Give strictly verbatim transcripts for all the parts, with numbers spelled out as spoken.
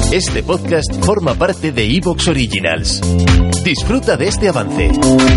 Este podcast forma parte de iVoox Originals. Disfruta de este avance.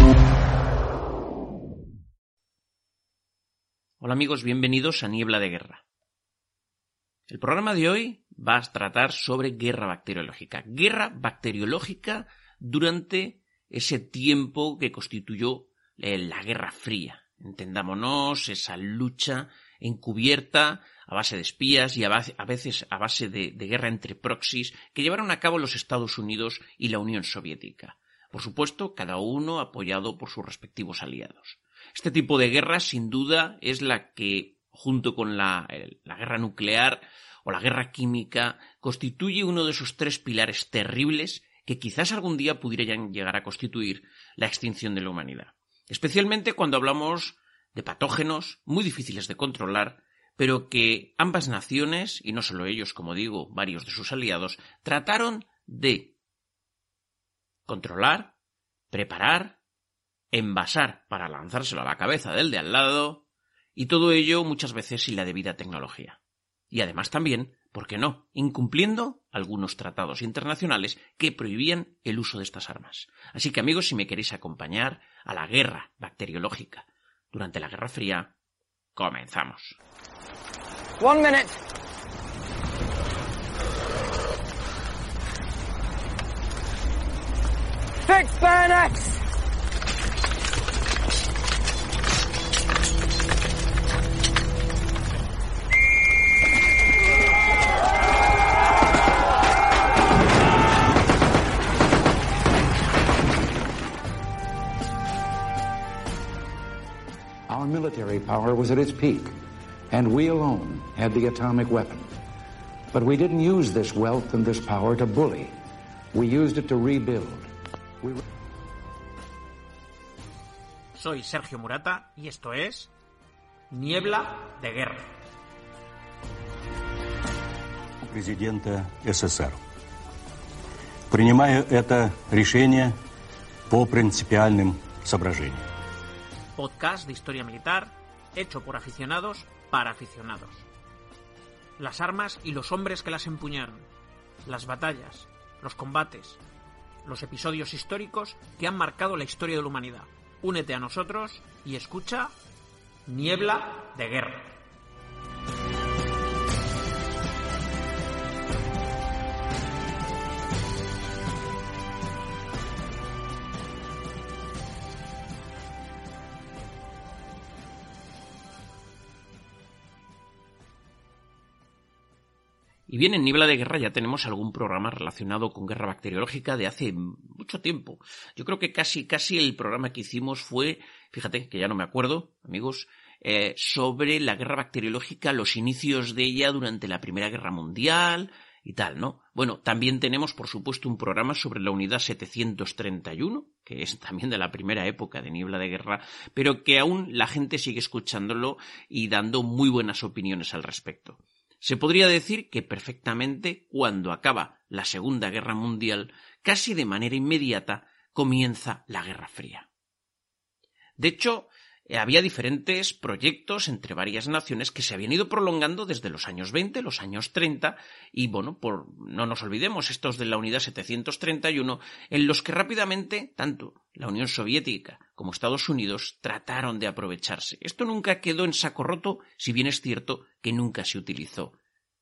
Hola amigos, bienvenidos a Niebla de Guerra. El programa de hoy va a tratar sobre guerra bacteriológica. Guerra bacteriológica durante ese tiempo que constituyó eh, la Guerra Fría. Entendámonos, esa lucha encubierta a base de espías y a, base, a veces a base de, de guerra entre proxies que llevaron a cabo los Estados Unidos y la Unión Soviética. Por supuesto, cada uno apoyado por sus respectivos aliados. Este tipo de guerra, sin duda, es la que, junto con la, la guerra nuclear o la guerra química, constituye uno de esos tres pilares terribles que quizás algún día pudieran llegar a constituir la extinción de la humanidad. Especialmente cuando hablamos de patógenos muy difíciles de controlar, pero que ambas naciones, y no solo ellos, como digo, varios de sus aliados, trataron de controlar, preparar, envasar para lanzárselo a la cabeza del de al lado, y todo ello muchas veces sin la debida tecnología. Y además también, ¿por qué no?, incumpliendo algunos tratados internacionales que prohibían el uso de estas armas. Así que amigos, si me queréis acompañar a la guerra bacteriológica durante la Guerra Fría, comenzamos. One minute. Fix bayonets! Our military power was at its peak, and we alone had the atomic weapon. But we didn't use this wealth and this power to bully. We used it to rebuild. We... Soy Sergio Murata y esto es Niebla de Guerra. Президента СССР. Принимаю это решение по принципиальным соображениям. Podcast de historia militar hecho por aficionados para aficionados. Las armas y los hombres que las empuñaron, las batallas, los combates, los episodios históricos que han marcado la historia de la humanidad. Únete a nosotros y escucha Niebla de Guerra. Y bien, en Niebla de Guerra ya tenemos algún programa relacionado con guerra bacteriológica de hace mucho tiempo. Yo creo que casi casi el programa que hicimos fue, fíjate que ya no me acuerdo, amigos, eh, sobre la guerra bacteriológica, los inicios de ella durante la Primera Guerra Mundial y tal, ¿no? Bueno, también tenemos, por supuesto, un programa sobre la unidad setecientos treinta y uno, que es también de la primera época de Niebla de Guerra, pero que aún la gente sigue escuchándolo y dando muy buenas opiniones al respecto. Se podría decir que perfectamente cuando acaba la Segunda Guerra Mundial, casi de manera inmediata, comienza la Guerra Fría. De hecho, había diferentes proyectos entre varias naciones que se habían ido prolongando desde los años veinte, los años treinta, y bueno, por, no nos olvidemos, estos de la unidad setecientos treinta y uno, en los que rápidamente, tanto la Unión Soviética como Estados Unidos trataron de aprovecharse. Esto nunca quedó en saco roto, si bien es cierto que nunca se utilizó.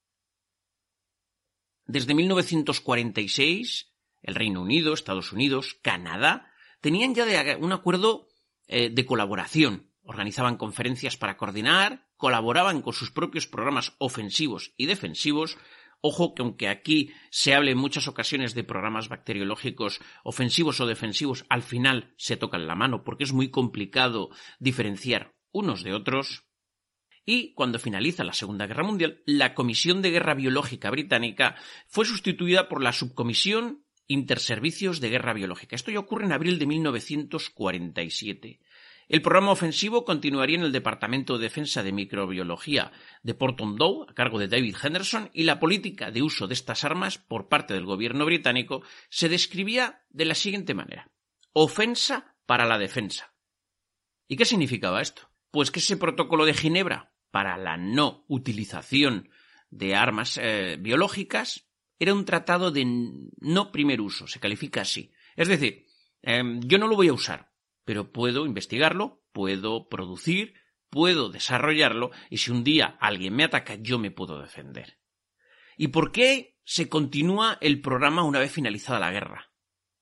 Desde mil novecientos cuarenta y seis, el Reino Unido, Estados Unidos, Canadá, tenían ya de un acuerdo eh, de colaboración. Organizaban conferencias para coordinar, colaboraban con sus propios programas ofensivos y defensivos. Ojo que aunque aquí se hable en muchas ocasiones de programas bacteriológicos ofensivos o defensivos, al final se tocan la mano porque es muy complicado diferenciar unos de otros. Y cuando finaliza la Segunda Guerra Mundial, la Comisión de Guerra Biológica británica fue sustituida por la Subcomisión Interservicios de Guerra Biológica. Esto ya ocurre en abril de mil novecientos cuarenta y siete. El programa ofensivo continuaría en el Departamento de Defensa de Microbiología de Porton Down, a cargo de David Henderson, y la política de uso de estas armas por parte del gobierno británico se describía de la siguiente manera: ofensa para la defensa. ¿Y qué significaba esto? Pues que ese protocolo de Ginebra para la no utilización de armas eh, biológicas era un tratado de no primer uso, se califica así. Es decir, eh, yo no lo voy a usar, pero puedo investigarlo, puedo producir, puedo desarrollarlo, y si un día alguien me ataca, yo me puedo defender. ¿Y por qué se continúa el programa una vez finalizada la guerra?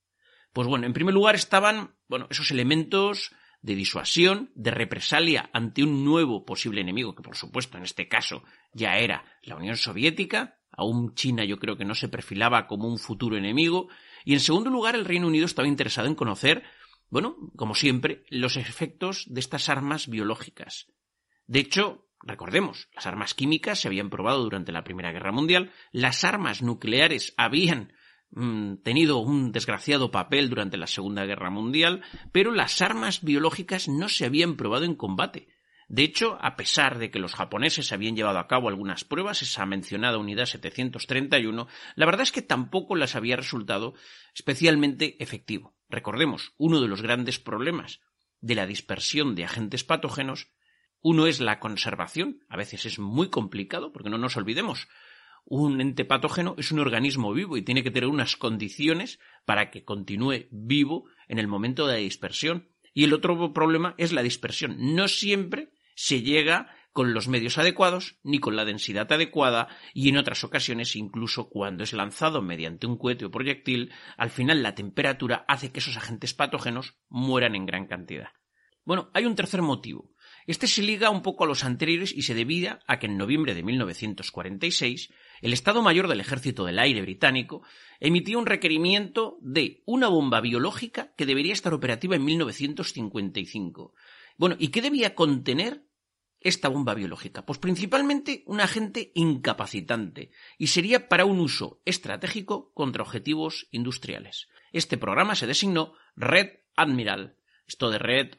Pues bueno, en primer lugar estaban, bueno, esos elementos de disuasión, de represalia ante un nuevo posible enemigo, que por supuesto en este caso ya era la Unión Soviética. Aún China yo creo que no se perfilaba como un futuro enemigo. Y en segundo lugar, el Reino Unido estaba interesado en conocer, bueno, como siempre, los efectos de estas armas biológicas. De hecho, recordemos, las armas químicas se habían probado durante la Primera Guerra Mundial, las armas nucleares habían mmm, tenido un desgraciado papel durante la Segunda Guerra Mundial, pero las armas biológicas no se habían probado en combate. De hecho, a pesar de que los japoneses habían llevado a cabo algunas pruebas, esa mencionada unidad setecientos treinta y uno, la verdad es que tampoco les había resultado especialmente efectivo. Recordemos, uno de los grandes problemas de la dispersión de agentes patógenos, uno es la conservación, a veces es muy complicado, porque no nos olvidemos, un ente patógeno es un organismo vivo y tiene que tener unas condiciones para que continúe vivo en el momento de la dispersión. Y el otro problema es la dispersión. No siempre se llega con los medios adecuados ni con la densidad adecuada, y en otras ocasiones, incluso cuando es lanzado mediante un cohete o proyectil, al final la temperatura hace que esos agentes patógenos mueran en gran cantidad. Bueno, hay un tercer motivo. Este se liga un poco a los anteriores y se debía a que en noviembre de mil novecientos cuarenta y seis el Estado Mayor del Ejército del Aire británico emitió un requerimiento de una bomba biológica que debería estar operativa en mil novecientos cincuenta y cinco. Bueno, ¿y qué debía contener esta bomba biológica? Pues principalmente un agente incapacitante, y sería para un uso estratégico contra objetivos industriales. Este programa se designó Red Admiral. Esto de Red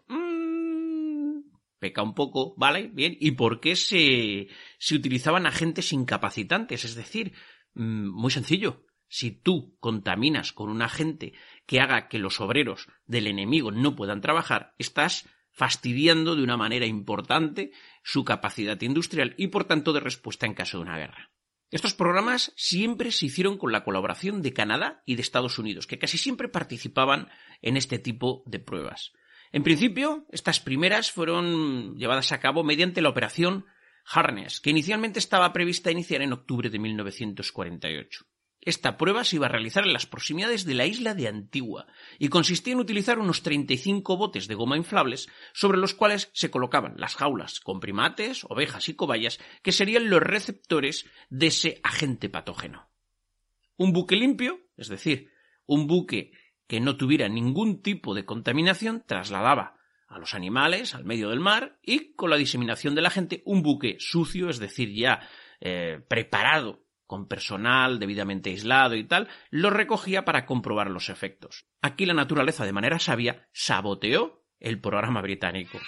mmm, peca un poco, ¿vale? Bien. ¿Y por qué se, se utilizaban agentes incapacitantes? Es decir, mmm, muy sencillo. Si tú contaminas con un agente que haga que los obreros del enemigo no puedan trabajar, estás fastidiando de una manera importante su capacidad industrial y por tanto de respuesta en caso de una guerra. Estos programas siempre se hicieron con la colaboración de Canadá y de Estados Unidos, que casi siempre participaban en este tipo de pruebas. En principio, estas primeras fueron llevadas a cabo mediante la operación Harness, que inicialmente estaba prevista iniciar en octubre de mil novecientos cuarenta y ocho. Esta prueba se iba a realizar en las proximidades de la isla de Antigua y consistía en utilizar unos treinta y cinco botes de goma inflables sobre los cuales se colocaban las jaulas con primates, ovejas y cobayas que serían los receptores de ese agente patógeno. Un buque limpio, es decir, un buque que no tuviera ningún tipo de contaminación, trasladaba a los animales al medio del mar y con la diseminación del agente un buque sucio, es decir, ya eh, preparado con personal debidamente aislado y tal, lo recogía para comprobar los efectos. Aquí la naturaleza, de manera sabia, saboteó el programa británico.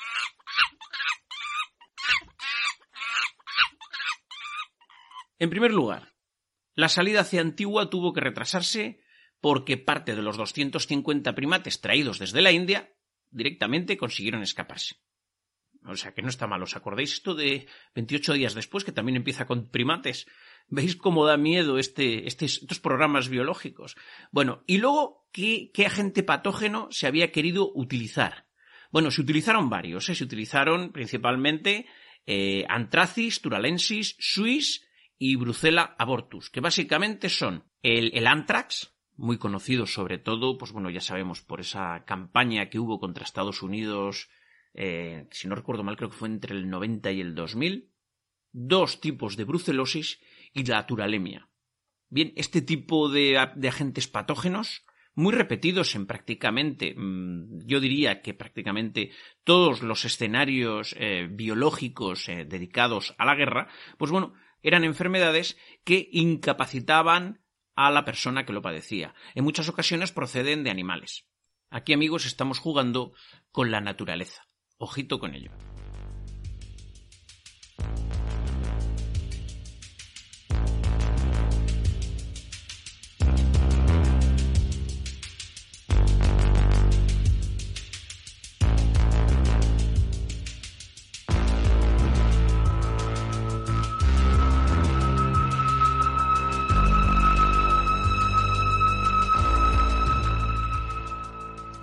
En primer lugar, la salida hacia Antigua tuvo que retrasarse porque parte de los doscientos cincuenta primates traídos desde la India directamente consiguieron escaparse. O sea que no está mal. ¿Os acordáis esto de veintiocho días después, que también empieza con primates? ¿Veis cómo da miedo este, este, estos programas biológicos? Bueno, y luego, ¿qué, qué agente patógeno se había querido utilizar? Bueno, se utilizaron varios, ¿eh? Se utilizaron principalmente eh, Anthracis turalensis suis y Brucella abortus, que básicamente son el, el anthrax, muy conocido sobre todo, pues bueno, ya sabemos, por esa campaña que hubo contra Estados Unidos, eh, si no recuerdo mal, creo que fue entre el noventa y el dos mil, dos tipos de brucelosis y la turalemia. Bien, este tipo de, de agentes patógenos, muy repetidos en prácticamente, yo diría que prácticamente todos los escenarios eh, biológicos eh, dedicados a la guerra, pues bueno, eran enfermedades que incapacitaban a la persona que lo padecía. En muchas ocasiones proceden de animales. Aquí, amigos, estamos jugando con la naturaleza. Ojito con ello.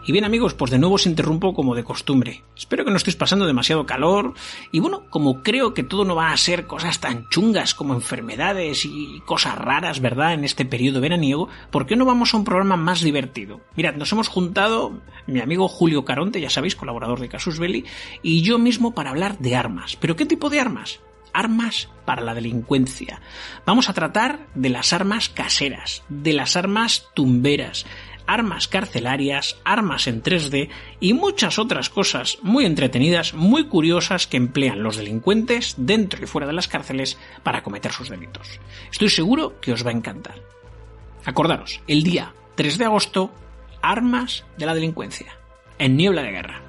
Y bien amigos, pues de nuevo os interrumpo como de costumbre. Espero que no estéis pasando demasiado calor y bueno, como creo que todo no va a ser cosas tan chungas como enfermedades y cosas raras, ¿verdad? En este periodo veraniego, ¿por qué no vamos a un programa más divertido? Mirad, nos hemos juntado mi amigo Julio Caronte, ya sabéis, colaborador de Casus Belli, y yo mismo para hablar de armas. ¿Pero qué tipo de armas? Armas para la delincuencia. Vamos a tratar de las armas caseras, de las armas tumberas, armas carcelarias, armas en tres D y muchas otras cosas muy entretenidas, muy curiosas que emplean los delincuentes dentro y fuera de las cárceles para cometer sus delitos. Estoy seguro que os va a encantar. Acordaros, el día tres de agosto, armas de la delincuencia, en Niebla de Guerra.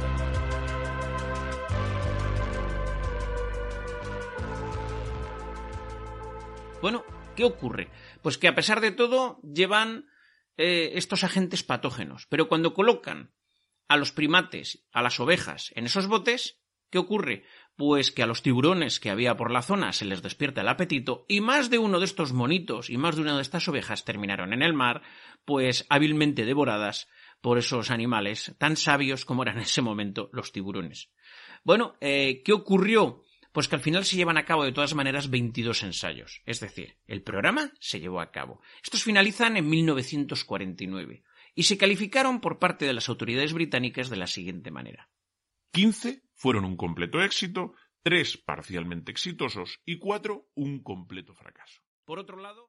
Bueno, ¿qué ocurre? Pues que a pesar de todo llevan eh, estos agentes patógenos, pero cuando colocan a los primates, a las ovejas, en esos botes, ¿qué ocurre? Pues que a los tiburones que había por la zona se les despierta el apetito y más de uno de estos monitos y más de una de estas ovejas terminaron en el mar, pues hábilmente devoradas por esos animales tan sabios como eran en ese momento los tiburones. Bueno, eh, ¿qué ocurrió? Pues que al final se llevan a cabo de todas maneras veintidós ensayos, es decir, el programa se llevó a cabo. Estos finalizan en mil novecientos cuarenta y nueve y se calificaron por parte de las autoridades británicas de la siguiente manera. quince fueron un completo éxito, tres parcialmente exitosos y cuatro un completo fracaso. Por otro lado...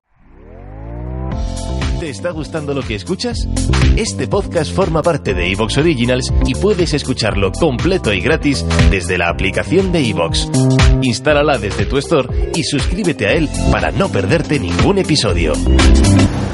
¿Te está gustando lo que escuchas? Este podcast forma parte de iVoox Originals y puedes escucharlo completo y gratis desde la aplicación de iVoox. Instálala desde tu store y suscríbete a él para no perderte ningún episodio.